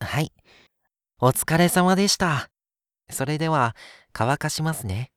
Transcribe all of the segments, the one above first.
はい。お疲れ様でした。それでは、乾かしますね。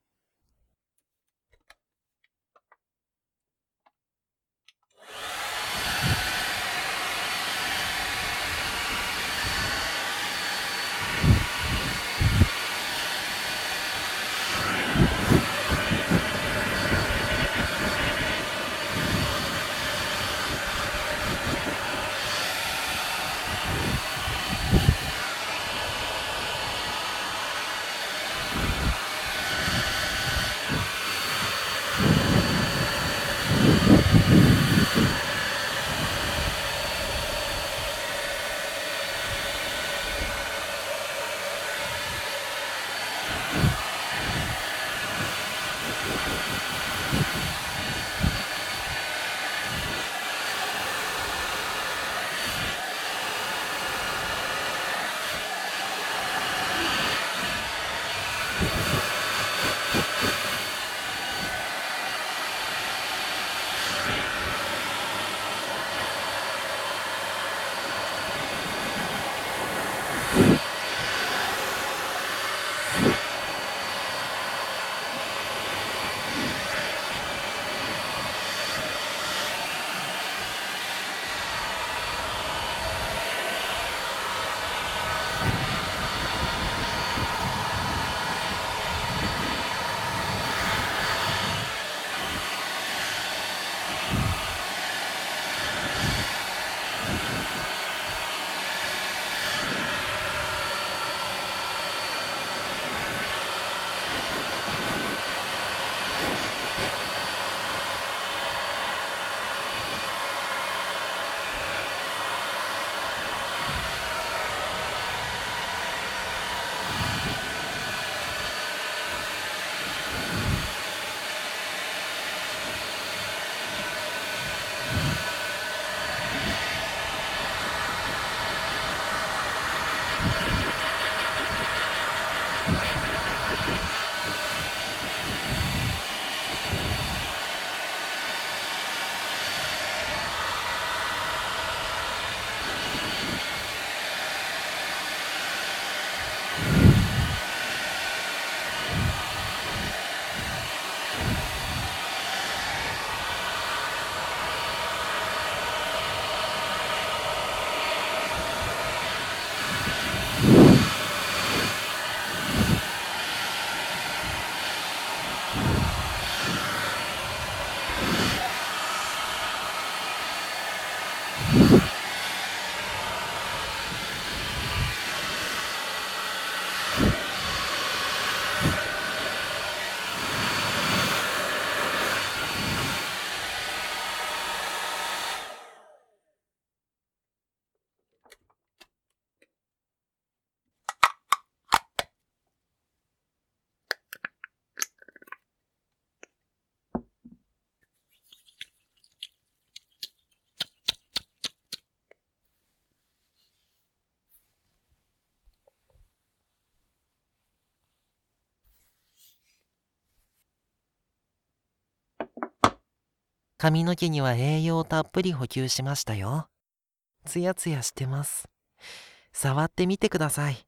髪の毛には栄養をたっぷり補給しましたよ。つやつやしてます。触ってみてください。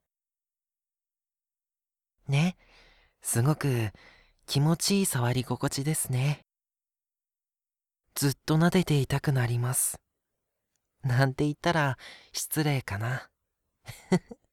ね、すごく気持ちいい触り心地ですね。ずっと撫でていたくなります。なんて言ったら失礼かな。